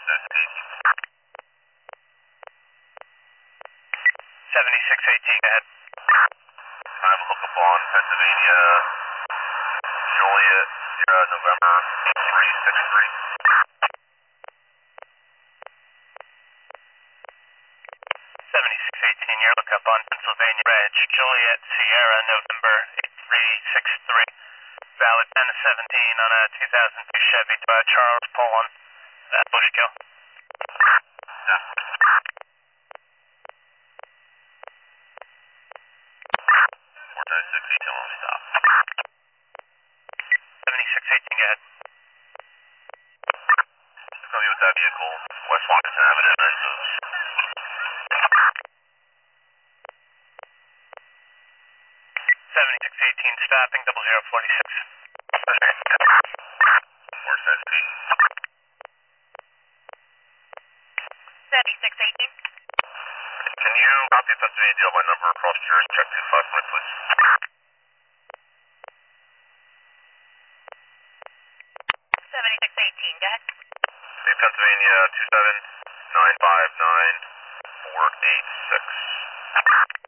7618, go ahead. I'm Hookah on Pennsylvania, Juliet, November 8363. 7618, your lookup on Pennsylvania Reg, Juliet, Sierra, November 8363. Valid 10-17 on a 2002 Chevy, Charles Poland, Bushkill. Yeah. 49618, on stop. 7618, go ahead. Tell me what that vehicle, West Washington Avenue, Menzo's. 7618, stopping, 0046. 476. 7618. Can you copy a Pennsylvania deal by number across yours, check 25 for me, please? 7618, go ahead. Hey, Pennsylvania 27959 486.